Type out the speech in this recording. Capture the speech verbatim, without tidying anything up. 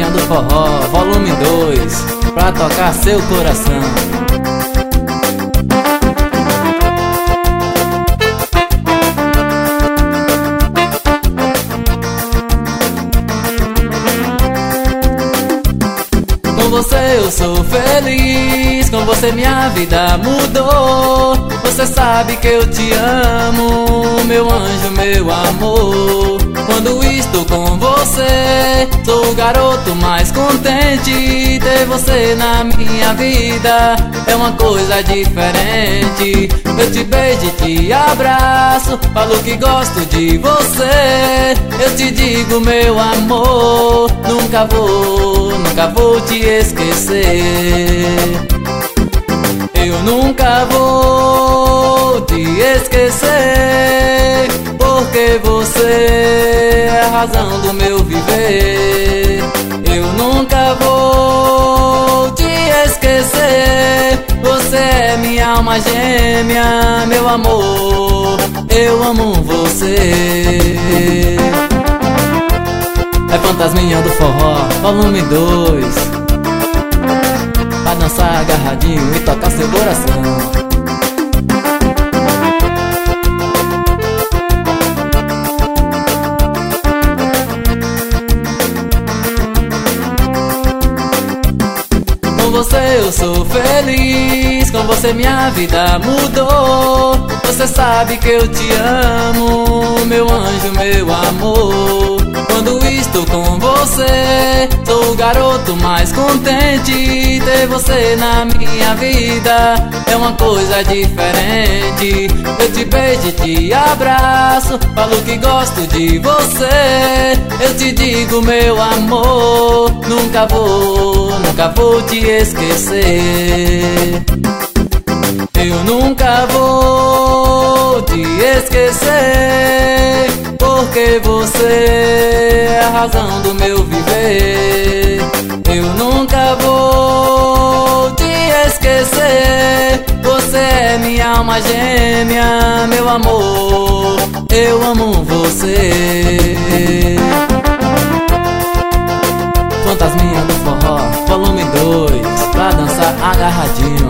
do Forró, volume dois, pra tocar seu coração. Com você eu sou feliz, com você minha vida mudou. Você sabe que eu te amo, meu anjo, meu amor. Quando estou com você, sou o garoto mais contente. Ter você na minha vida é uma coisa diferente. Eu te beijo e te abraço, falo que gosto de você. Eu te digo, meu amor, nunca vou, nunca vou te esquecer. Eu nunca vou te esquecer, porque você é a razão do meu viver. Eu nunca vou te esquecer, você é minha alma gêmea, meu amor, eu amo você. É Fantasminha do Forró, volume dois, pra dançar agarradinho e tocar seu coração. Com você eu sou feliz, com você minha vida mudou. Você sabe que eu te amo, meu anjo, meu amor. Quando estou com você, sou o garoto mais contente. Ter você na minha vida é uma coisa diferente. Eu te beijo e te abraço, falo que gosto de você. Eu te digo, meu amor, nunca vou, nunca vou te esquecer. Eu nunca vou te esquecer, porque você é a razão do meu viver. Eu nunca vou te esquecer, você é minha alma gêmea, meu amor, eu amo você. Fantasminha do Forró, volume dois, pra dançar agarradinho.